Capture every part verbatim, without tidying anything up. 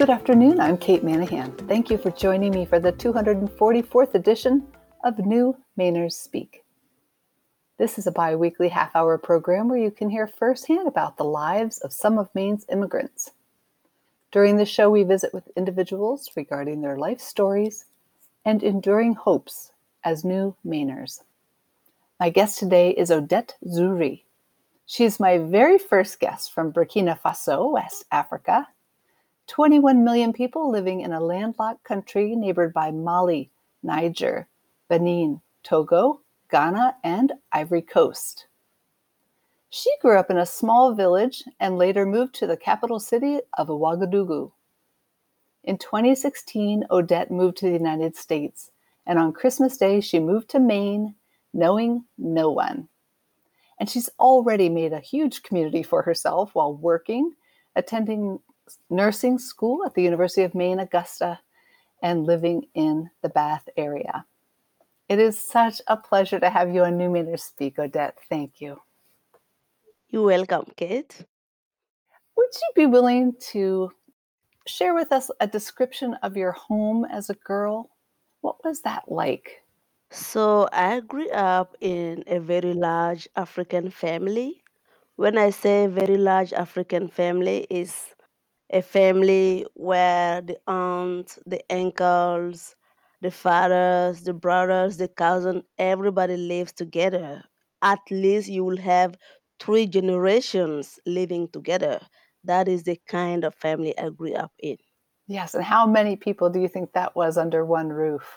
Good afternoon, I'm Kate Manahan. Thank you for joining me for the two hundred forty-fourth edition of New Mainers Speak. This is a bi-weekly half-hour program where you can hear firsthand about the lives of some of Maine's immigrants. During the show, we visit with individuals regarding their life stories and enduring hopes as new Mainers. My guest today is Odette Zuri. She's my very first guest from Burkina Faso, West Africa. twenty-one million people living in a landlocked country neighbored by Mali, Niger, Benin, Togo, Ghana, and Ivory Coast. She grew up in a small village and later moved to the capital city of Ouagadougou. In twenty sixteen, Odette moved to the United States, and on Christmas Day, she moved to Maine, knowing no one. And she's already made a huge community for herself while working, attending nursing school at the University of Maine, Augusta, and living in the Bath area. It is such a pleasure to have you on New Mainers Speak, Odette. Thank you. You're welcome, Kate. Would you be willing to share with us a description of your home as a girl? What was that like? So I grew up in a very large African family. When I say very large African family, is a family where the aunts, the uncles, the fathers, the brothers, the cousins, everybody lives together. At least you will have three generations living together. That is the kind of family I grew up in. Yes, and how many people do you think that was under one roof?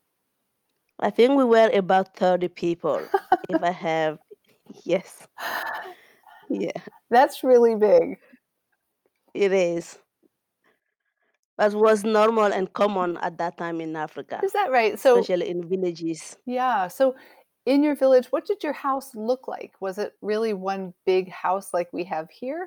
I think we were about thirty people. If I have, yes, yeah, That's really big. it is. That was normal and common at that time in Africa, Is that right? So, especially in villages. yeah. So, in your village, what did your house look like? Was it really one big house like we have here?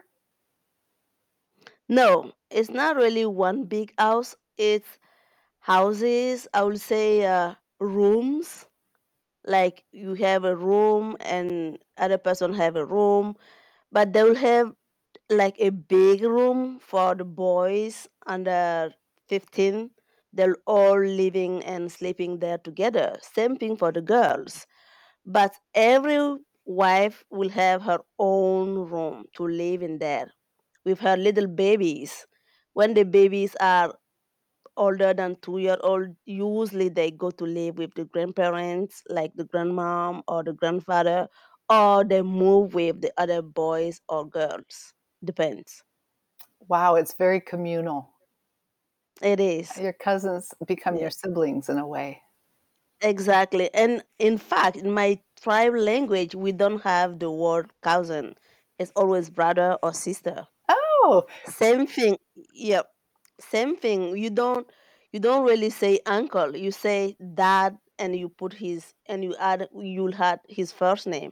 No, it's not really one big house. It's houses, I would say uh, rooms. Like you have a room and other person have a room, but they will have like a big room for the boys under fifteen. They're all living and sleeping there together. Same thing for the girls. But every wife will have her own room to live in there with her little babies. When the babies are older than two year old, usually they go to live with the grandparents, like the grandmom or the grandfather, or they move with the other boys or girls. Depends. Wow, it's very communal. It is. Your cousins become Yeah, your siblings in a way. exactly. And in fact, in my tribe language, we don't have the word cousin. It's always brother or sister. Oh, Same thing. Yep. Same thing. You don't you don't really say uncle. You say dad and you put his and you add you'll add his first name.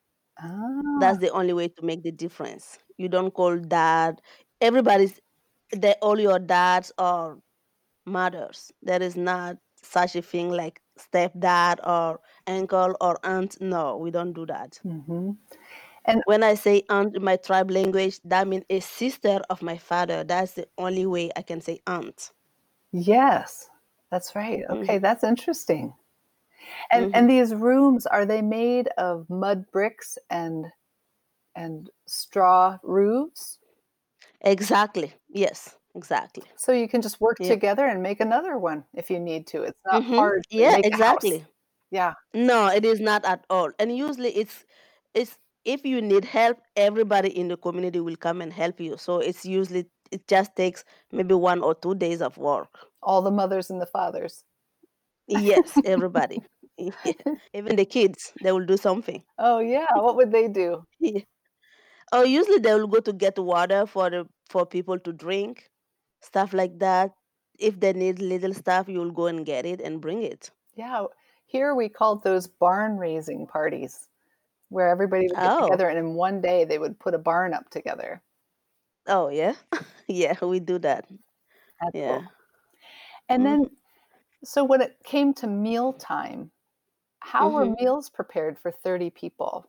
ah, That's the only way to make the difference. You don't call dad. Everybody's they all your dads or mothers. There is not such a thing like stepdad or uncle or aunt. No, we don't do that. hmm and When I say aunt in my tribe language, that means a sister of my father. That's the only way I can say aunt. yes, that's right. hmm Okay, that's interesting. And hmm and these rooms, are they made of mud bricks and and straw roofs? Exactly. Yes, exactly. So you can just work Yep. together and make another one if you need to. It's not hmm hard to Yeah, make a house. exactly. Yeah. No, it is not at all. And usually it's it's if you need help, everybody in the community will come and help you. So it's usually it just takes maybe one or two days of work. All the mothers and the fathers. Yes, everybody. Yeah. Even the kids, they will do something. Oh, yeah, what would they do? Yeah. Oh, usually they will go to get water for the for people to drink, stuff like that. If they need little stuff, you'll go and get it and bring it. Yeah, here we called those barn raising parties, where everybody would get Oh, together and in one day they would put a barn up together. oh yeah, yeah, we do that. That's Yeah. cool. And hmm then, so when it came to mealtime, how were hmm meals prepared for thirty people?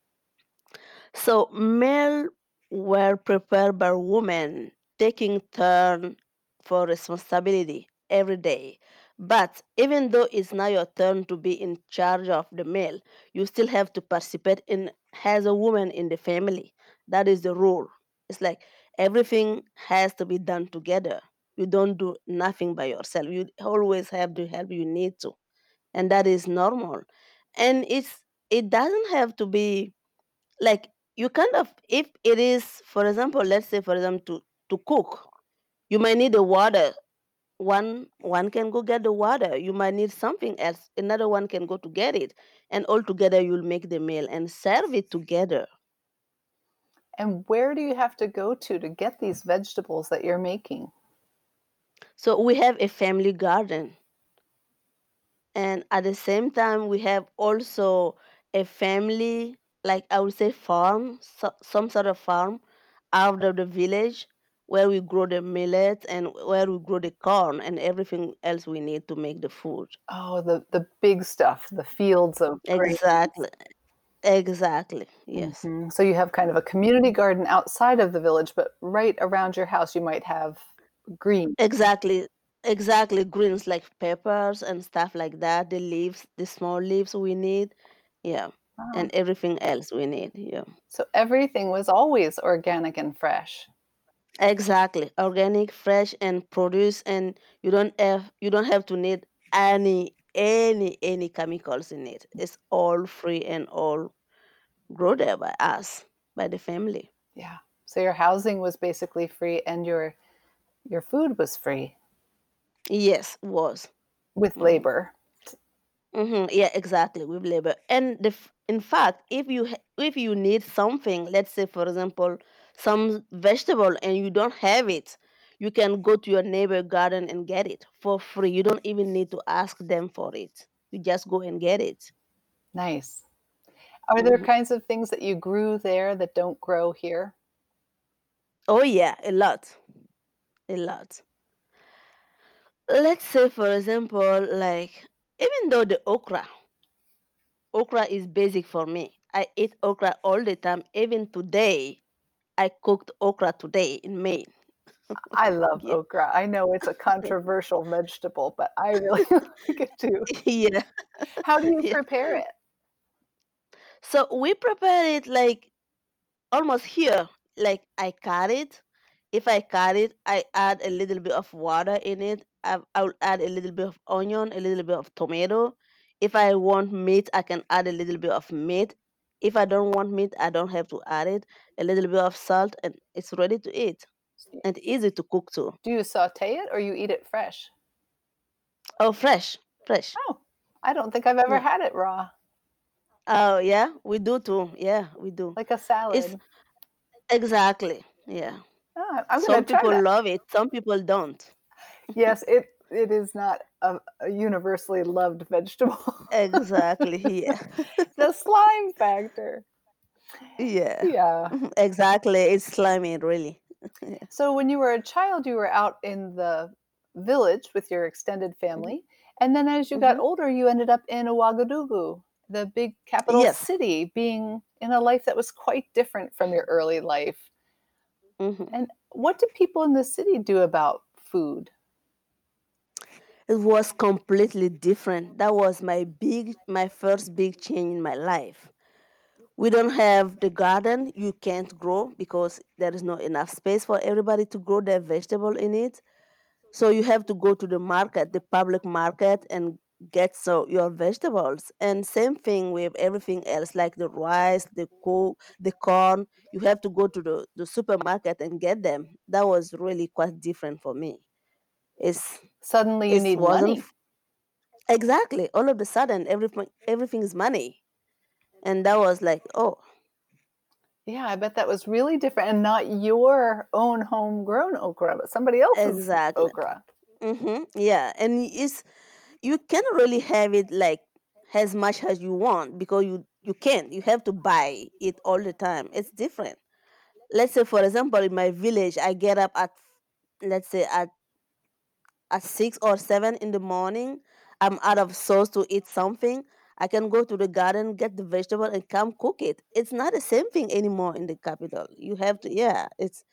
So meal were prepared by women, taking turn for responsibility every day. But even though it's not your turn to be in charge of the meal, you still have to participate in as a woman in the family. That is the rule. It's like everything has to be done together. You don't do nothing by yourself. You always have the help you need to. And that is normal. And it's it doesn't have to be like you kind of if it is, for example, let's say for example to to cook, you might need the water. One one can go get the water. You might need something else, another one can go to get it, and all together you'll make the meal and serve it together. And where do you have to go to to get these vegetables that you're making? So we have a family garden, and at the same time we have also a family, like I would say farm, so, some sort of farm out of the village, where we grow the millet and where we grow the corn and everything else we need to make the food. Oh, the the big stuff, the fields of grains. Exactly. Exactly. Yes. Mhm. So you have kind of a community garden outside of the village, but right around your house you might have green. Exactly. Exactly. Greens like peppers and stuff like that. The leaves, the small leaves we need. Yeah. Wow. And everything else we need. Yeah. So everything was always organic and fresh. Exactly. Organic, fresh and produce, and you don't have you don't have to need any any any chemicals in it. It's all free and all grown there by us, by the family. Yeah. So your housing was basically free and your your food was free Yes, was. with Mhm. labor. Mhm, yeah, exactly, with labor. And the, f- in fact, if you ha- if you need something, let's say for example, some vegetable and you don't have it, you can go to your neighbor garden and get it for free. You don't even need to ask them for it. You just go and get it. Nice. Are there Mhm. kinds of things that you grew there that don't grow here? Oh yeah, a lot, a lot. Let's say for example, like even though the okra, okra is basic for me. I eat okra all the time. Even today, I cooked okra today in May. I love Yeah. okra. I know it's a controversial vegetable, but I really like it too. Yeah. How do you Yeah. prepare it? So we prepare it like almost here. Like I cut it. If I cut it, I add a little bit of water in it. I, I will add a little bit of onion, a little bit of tomato. If I want meat, I can add a little bit of meat. If I don't want meat, I don't have to add it. A little bit of salt, and it's ready to eat and easy to cook too. Do you saute it or you eat it fresh? Oh, fresh, fresh. Oh, I don't think I've ever Yeah. had it raw, Oh, yeah, we do too. Yeah, we do. like a It's salad. exactly. Yeah. Oh, I'm gonna Some try people that. love it, some people don't. Yes, it it is not a, a universally loved vegetable. Exactly. Yeah. The slime factor. Yeah. Yeah. Exactly. It's slimy, really. Yeah. So when you were a child, you were out in the village with your extended Mhm. family, and then as you got Mhm. older, you ended up in Ouagadougou, the big capital Yes. city, being in a life that was quite different from your early life. Mhm. And what do people in the city do about food? It was completely different. That was my big, my first big change in my life. We don't have the garden. You can't grow because there is not enough space for everybody to grow their vegetable in it. So you have to go to the market, the public market, and get so your vegetables. And same thing with everything else, like the rice, the co, the corn. You have to go to the, the supermarket and get them. That was really quite different for me. It's Suddenly you it need wasn't money. f- exactly all of a sudden everything everything is money, and that was like oh Yeah, I bet that was really different and not your own homegrown okra, but somebody else's exactly. okra. Hmm, yeah, and it's you can't really have it like as much as you want because you you can't you have to buy it all the time. It's different. Let's say for example in my village I get up at let's say at at six or seven in the morning. I'm out of sauce to eat something. I can go to the garden, get the vegetable, and come cook it. It's not the same thing anymore in the capital. You have to, yeah. It's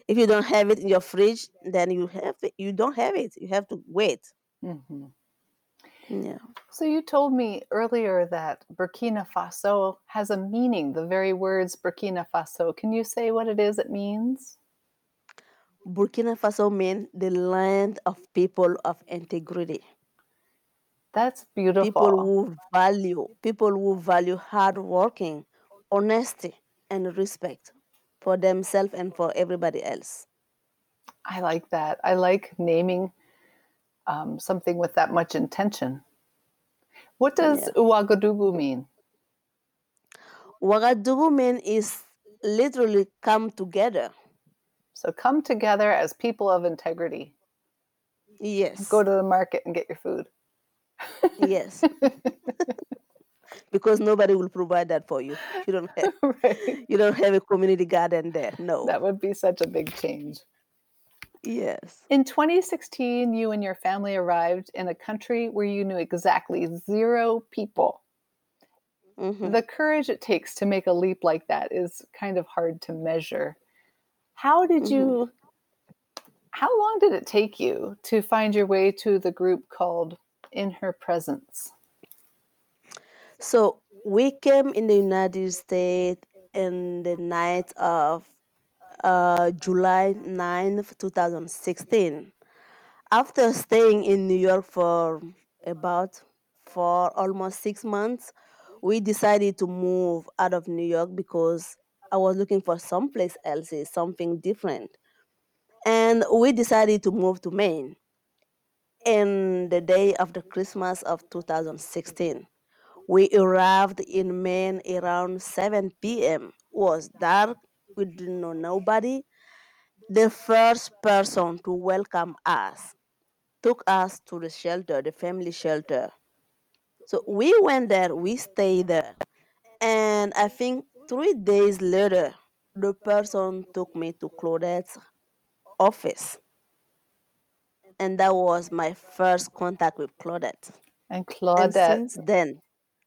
If you don't have it in your fridge, then you have it. You don't have it. You have to wait. Hmm. Yeah. So you told me earlier that Burkina Faso has a meaning, the very words Burkina Faso. Can you say what it is it means? Burkina Faso means the land of people of integrity. That's People beautiful. who value, people who value hard working, honesty, and respect for themselves and for everybody else. I like that. I like naming um, something with that much intention. What does Yeah. Ouagadougou mean? Ouagadougou means is literally come together. So come together as people of integrity. Go Yes. to the market and get your food. Yes. Because nobody will provide that for you. You don't have Right. you don't have a community garden there. No. That would be such a big change. Yes. In twenty sixteen, you and your family arrived in a country where you knew exactly zero people. Hmm. The courage it takes to make a leap like that is kind of hard to measure. How did Hmm. you, how long did it take you to find your way to the group called In Her Presence? So we came in the United States in the night of uh, July ninth, twenty sixteen. After staying in New York for about for almost six months, we decided to move out of New York because I was looking for someplace else, something different. And we decided to move to Maine in the day of the Christmas of two thousand sixteen. We arrived in Maine around seven p m. It was dark. We didn't know nobody. The first person to welcome us took us to the shelter, the family shelter. So we went there, we stayed there. And I think three days later, the person took me to Claudette's office. And that was my first contact with Claudette. And And Claudette, since then,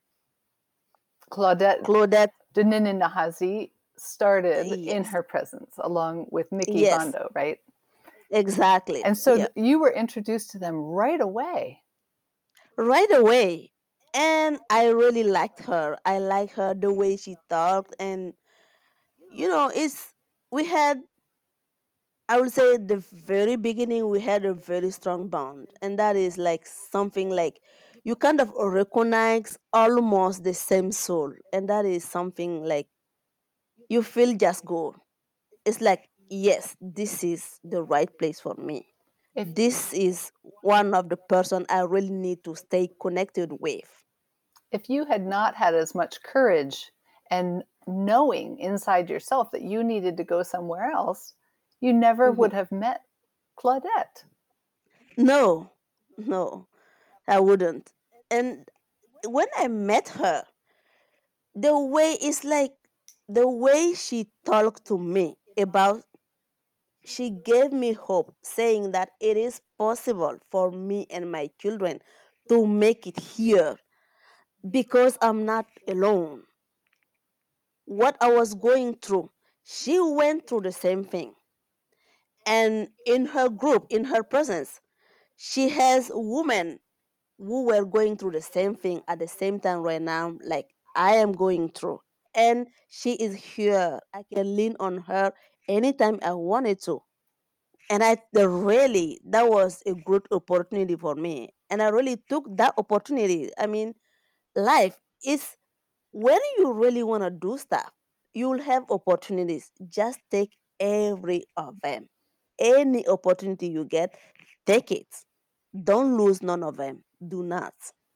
Claudette Claudette, Deninin Nahazi started In yes, Her Presence along with Mickey yes, Bondo, right? exactly. And so Yeah. th- you were introduced to them right away. Right away. And I really liked her. I like her the way she talked. And, you know, it's, we had, I would say at the very beginning, we had a very strong bond. And that is like something like you kind of recognize almost the same soul. And that is something like you feel just good. It's like, yes, this is the right place for me. If This is one of the person I really need to stay connected with. if you had not had as much courage and knowing inside yourself that you needed to go somewhere else, you never Mhm. would have met Claudette. No, no, I wouldn't. And when I met her, the way it's like the way she talked to me about, she gave me hope, saying that it is possible for me and my children to make it here because I'm not alone. What I was going through, she went through the same thing. And in her group, in her presence, she has women who were going through the same thing at the same time right now, like I am going through. And she is here. I can lean on her anytime I wanted to. And I the really, that was a good opportunity for me. And I really took that opportunity. I mean, life is when you really want to do stuff, you'll have opportunities. Just take every of them. Any opportunity you get, take it. Don't lose none of them. Do not.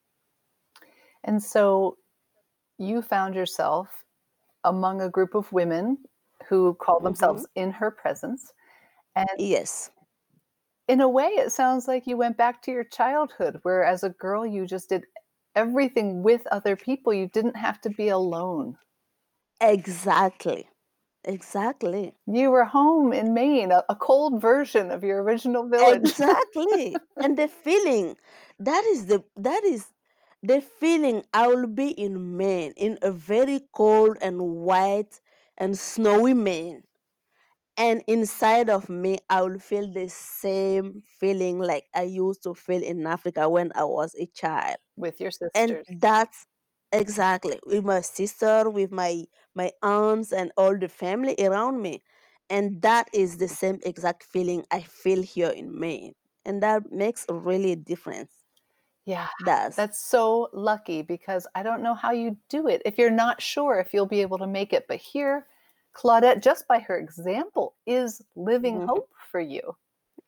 And so you found yourself among a group of women who call Hmm. themselves In Her Presence. And Yes, in a way, it sounds like you went back to your childhood, where as a girl, you just did everything with other people. You didn't have to be alone. exactly. Exactly. You were home in Maine, a, a cold version of your original village. Exactly. And the feeling, that is the that is the feeling I will be in Maine, in a very cold and white and snowy Maine. And inside of me, I will feel the same feeling like I used to feel in Africa when I was a child. with your And sisters. that's exactly with my sister, with my my aunts and all the family around me. And that is the same exact feeling I feel here in Maine. And that makes really a difference. Yeah, Does. that's so lucky because I don't know how you do it if you're not sure if you'll be able to make it. But here, Claudette, just by her example, is living Mhm. hope for you.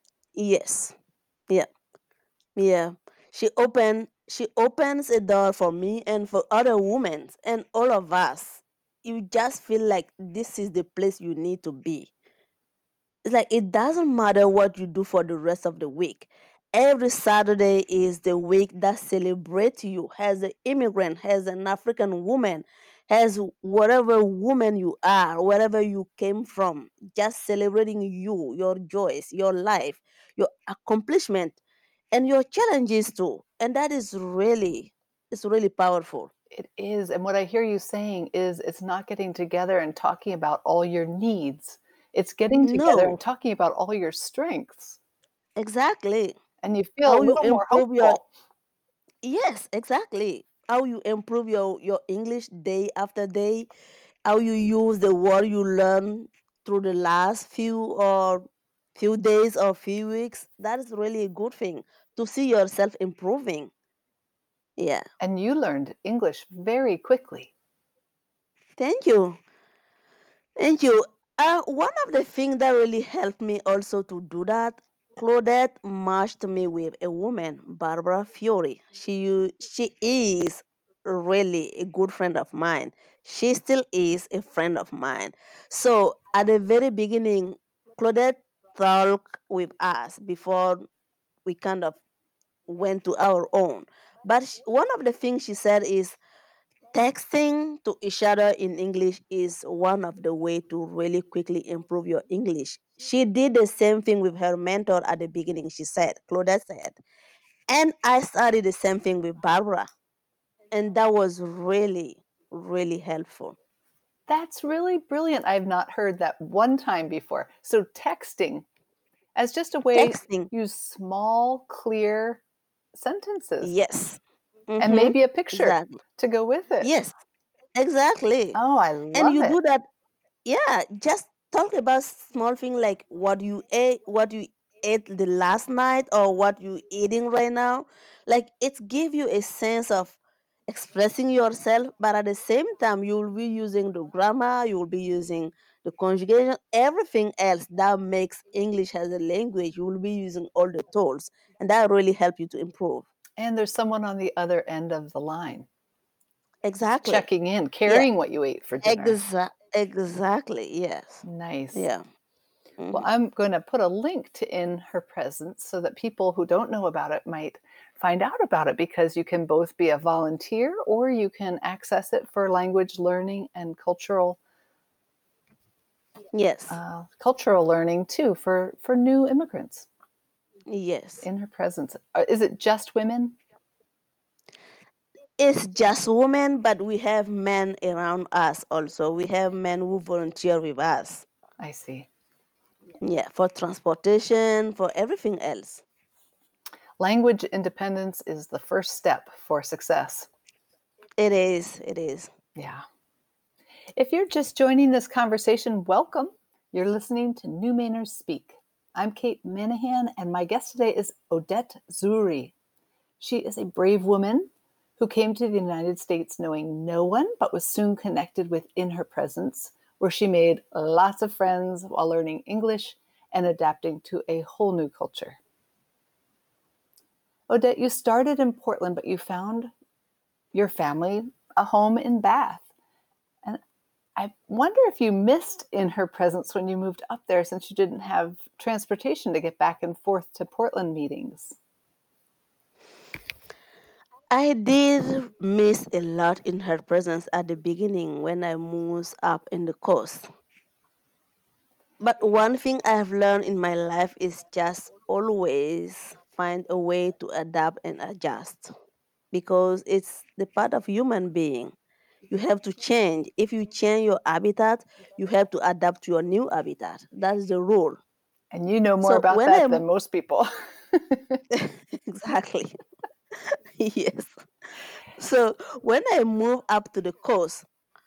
Yes. Yeah. Yeah. She open she opens a door for me and for other women and all of us. You just feel like this is the place you need to be. It's like it doesn't matter what you do for the rest of the week. Every Saturday is the week that celebrates you as an immigrant, as an African woman, as whatever woman you are, wherever you came from, just celebrating you, your joys, your life, your accomplishment, and your challenges too. And that is really, it's really powerful. It is. And what I hear you saying is it's not getting together and talking about all your needs. It's getting together and No, talking about all your strengths. exactly. And you feel How a you little more improve your hopeful. Yes, exactly. How you improve your, your English day after day, how you use the word you learn through the last few or few days or few weeks. That is really a good thing to see yourself improving. Yeah. And you learned English very quickly. Thank you. Thank you. Uh, one of the things that really helped me also to do that, Claudette matched me with a woman, Barbara Fiore. She u- she is really a good friend of mine. She still is a friend of mine. So at the very beginning, Claudette talked with us before we kind of went to our own. But sh- one of the things she said is texting to each other in English is one of the way to really quickly improve your English. She did the same thing with her mentor at the beginning, she said, Claudia said. And I started the same thing with Barbara. And that was really, really helpful. That's really brilliant. I've not heard that one time before. So texting as just a way Texting, use small, clear sentences yes. and Mm-hmm. maybe a picture Exactly. to go with it. Yes, exactly. Oh, I And love you it. do that. Yeah, just talk about small thing like what you ate, what you ate the last night, or what you eating right now. Like it give you a sense of expressing yourself, but at the same time, you will be using the grammar, you will be using the conjugation, everything else that makes English as a language. You will be using all the tools, and that really help you to improve. And there's someone on the other end of the line Exactly. checking in, Yeah. carrying what you ate for dinner. Exa- exactly. Yes. Nice. Yeah. Well, Mhm. I'm going to put a link to In Her Presence so that people who don't know about it might find out about it because you can both be a volunteer or you can access it for language learning and cultural Yes. uh, cultural learning too for for new immigrants. Yes. In Her Presence. Uh, Is it just women? It's just women, but we have men around us also. We have men who volunteer with us. I see. Yeah, for transportation, for everything else. Language independence is the first step for success. It is. It is. Yeah. If you're just joining this conversation, welcome. You're listening to New Mainers Speak. I'm Kate Manahan, and my guest today is Odette Zuri. She is a brave woman who came to the United States knowing no one, but was soon connected with In Her Presence, where she made lots of friends while learning English and adapting to a whole new culture. Odette, you started in Portland, but you found your family a home in Bath. And I wonder if you missed In Her Presence when you moved up there since you didn't have transportation to get back and forth to Portland meetings. I did miss a lot in her presence at the beginning when I moved up in the coast. But one thing I have learned in my life is just always find a way to adapt and adjust because it's the part of human being. You have to change. If you change your habitat, you have to adapt to your new habitat. That's the rule. And you know more So about when that I than most people. exactly yes. So when I moved up to the coast,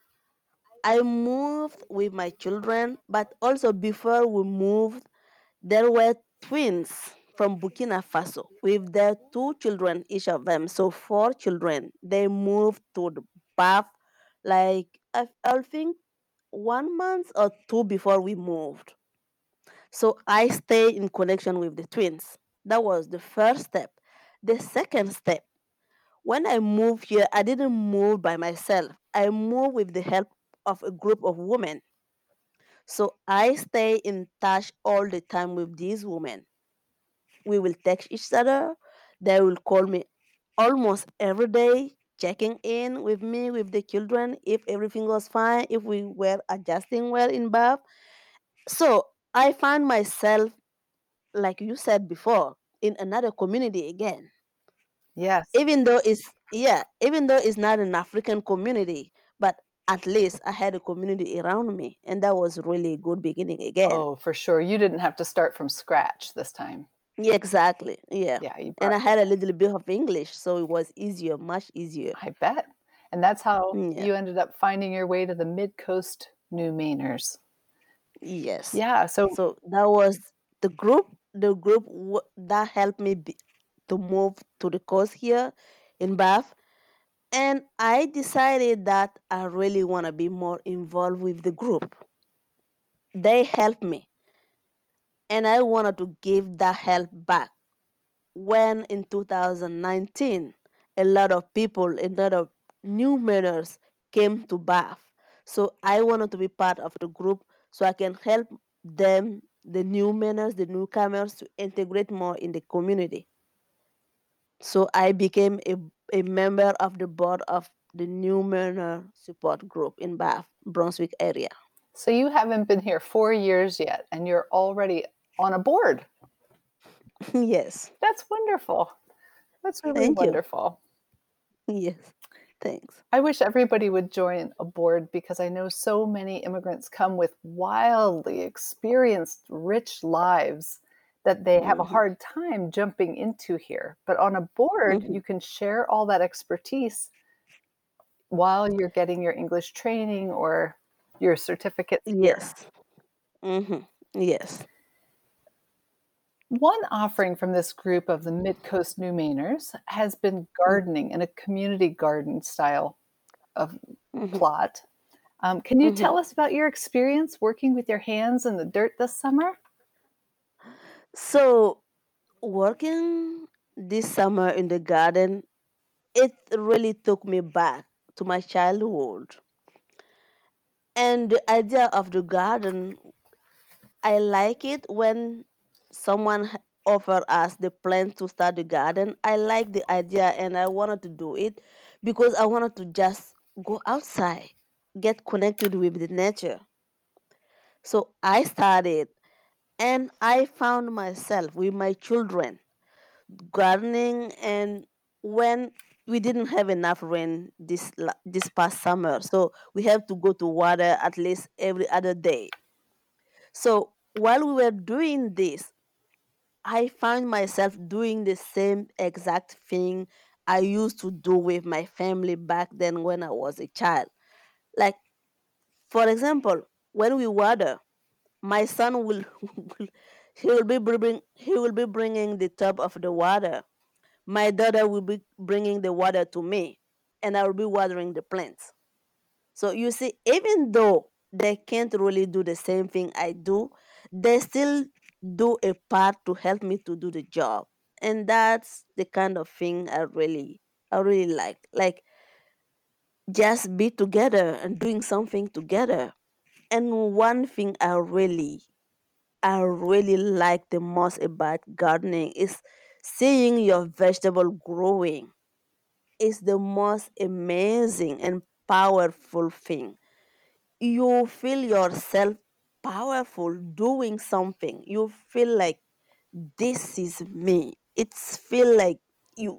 I moved with my children, but also before we moved, there were twins from Burkina Faso with their two children, each of them. So four children. They moved to the Bath like I, I think one month or two before we moved. So I stayed in connection with the twins. That was the first step. The second step, when I moved here, I didn't move by myself. I moved with the help of a group of women. So I stay in touch all the time with these women. We will text each other. They will call me almost every day, checking in with me, with the children, if everything was fine, if we were adjusting well in Bath. So I find myself, like you said before, in another community again. Yes. Even though it's yeah, even though it's not an African community, but at least I had a community around me, and that was really a good beginning again. Oh, for sure. You didn't have to start from scratch this time. Yeah, exactly. Yeah. Yeah, you And brought I with had a it. little bit of English, so it was easier, much easier. I bet. And that's how Mm, yeah. you ended up finding your way to the Mid-Coast New Mainers. Yes. Yeah, so So that was the group. The group w- that helped me be, to move to the coast here in Bath. And I decided that I really want to be more involved with the group. They helped me, and I wanted to give that help back. When in two thousand nineteen, a lot of people, a lot of new members came to Bath. So I wanted to be part of the group so I can help them, the new members, the newcomers, to integrate more in the community. So I became a, a member of the board of the new member support group in Bath, Brunswick area. so you haven't been here four years yet, and you're already on a board. Yes. That's wonderful. That's really Thank you. wonderful. Yes. Thanks. I wish everybody would join a board because I know so many immigrants come with wildly experienced, rich lives that they have a Hmm. hard time jumping into here. But on a board, Hmm. you can share all that expertise while you're getting your English training or your certificates here. Yes. Hmm. Yes. One offering from this group of the Mid-Coast New Mainers has been gardening in a community garden style of Hmm. plot. Um, can you Hmm. tell us about your experience working with your hands in the dirt this summer? So, working this summer in the garden, it really took me back to my childhood. And the idea of the garden, I like it when someone h- offer us the plan to start the garden. I like the idea and I wanted to do it because I wanted to just go outside, get connected with the nature. So I started and I found myself with my children gardening. And when we didn't have enough rain this la- this past summer, so we have to go to water at least every other day. So while we were doing this, I found myself doing the same exact thing I used to do with my family back then when I was a child. Like, for example, when we water, my son will, will he will be bringing he will be bringing the tub of the water. My daughter will be bringing the water to me, and I will be watering the plants. So you see, even though they can't really do the same thing I do, they still do a part to help me to do the job. And that's the kind of thing I really I really like. Like, just be together and doing something together. And one thing I really I really like the most about gardening is seeing your vegetable growing. Is the most amazing and powerful thing. You feel yourself powerful doing something. You feel like this is me. It's feel like you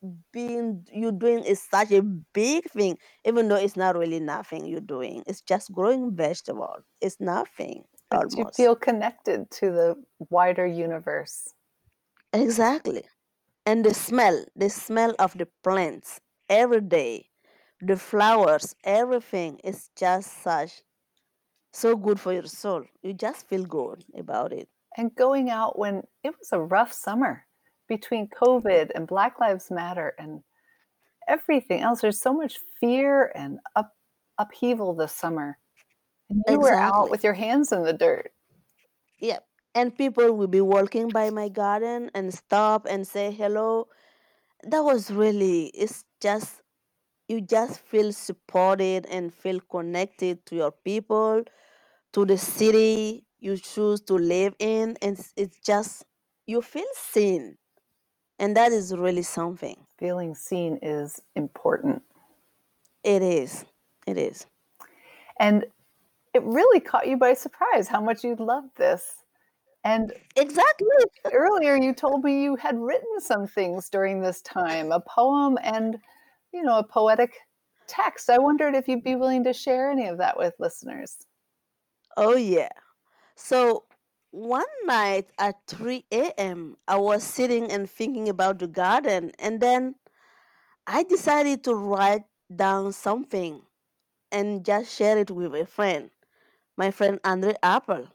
being you're doing is such a big thing, even though it's not really nothing you're doing. It's just growing vegetable. It's nothing But you almost. feel connected to the wider universe. Exactly. And the smell, the smell of the plants every day, the flowers, everything is just such so good for your soul. You just feel good about it. And going out when it was a rough summer between COVID and Black Lives Matter and everything else. There's so much fear and up, upheaval this summer. And you were out Exactly. with your hands in the dirt. Yep. And people will be walking by my garden and stop and say hello. That was really, it's just, you just feel supported and feel connected to your people, to the city you choose to live in. And it's, it's just, you feel seen. And that is really something. Feeling seen is important. It is. It is. And it really caught you by surprise how much you loved this. And Exactly. earlier you told me you had written some things during this time, a poem and, you know, a poetic text. I wondered if you'd be willing to share any of that with listeners. Oh, yeah. So one night at three a m, I was sitting and thinking about the garden, and then I decided to write down something and just share it with a friend, my friend Andre Apple.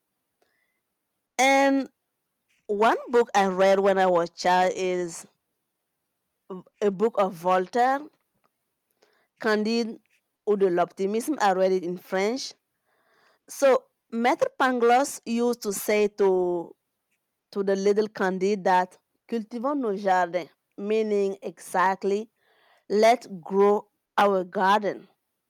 And one book I read when I was child is a book of Voltaire, Candide ou de l'optimisme. I read it in French. So Maître Pangloss used to say to to the little Candide that cultivons nos jardins, meaning exactly let's grow our garden.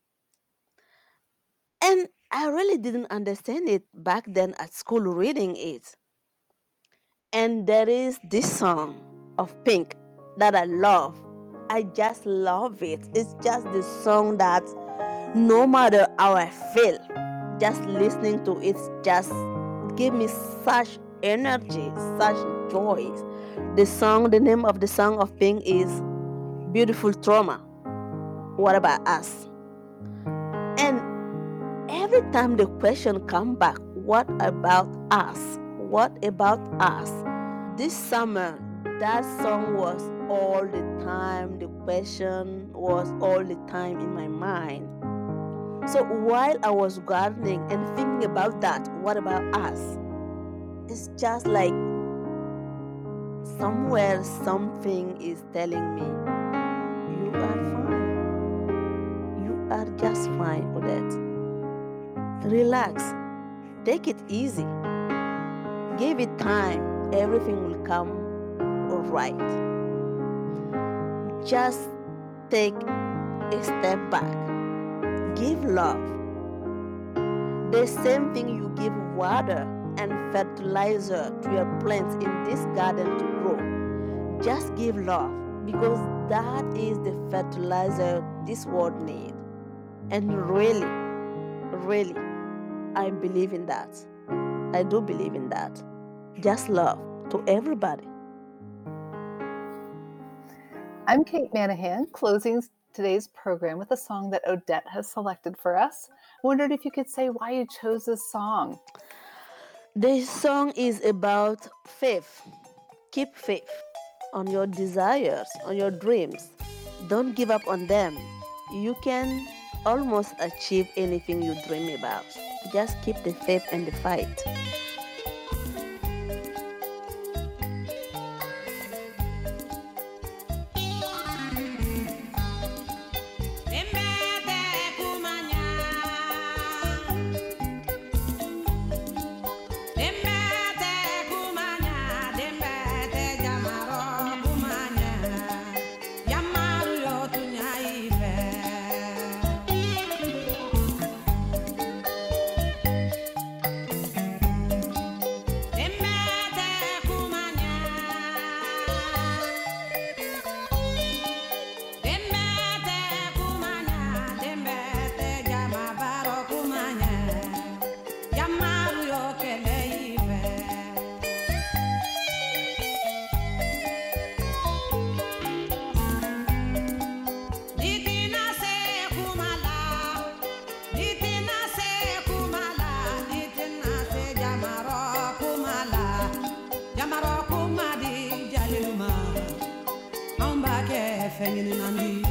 And I really didn't understand it back then at school reading it. And there is this song of Pink that I love. I just love it. It's just the song that no matter how I feel, just listening to it just give me such energy, such joy. The song, the name of the song of Pink is Beautiful Trauma. What about us? And every time the question come back, what about us? What about us? This summer, that song was all the time. The question was all the time in my mind. So while I was gardening and thinking about that, what about us? It's just like somewhere something is telling me, you are fine. You are just fine, Odette. Relax. Take it easy. Give it time. Everything will come all right. Just take a step back. Give love. The same thing you give water and fertilizer to your plants in this garden to grow. Just give love, because that is the fertilizer this world needs. And really, really, I believe in that. I do believe in that. Just love to everybody. I'm Kate Manahan, closing today's program with a song that Odette has selected for us. I wondered if you could say why you chose this song. This song is about faith. Keep faith on your desires, on your dreams. Don't give up on them. You can almost achieve anything you dream about. Just keep the faith and the fight. Maroko madi jaliluma amba ke fengini nandi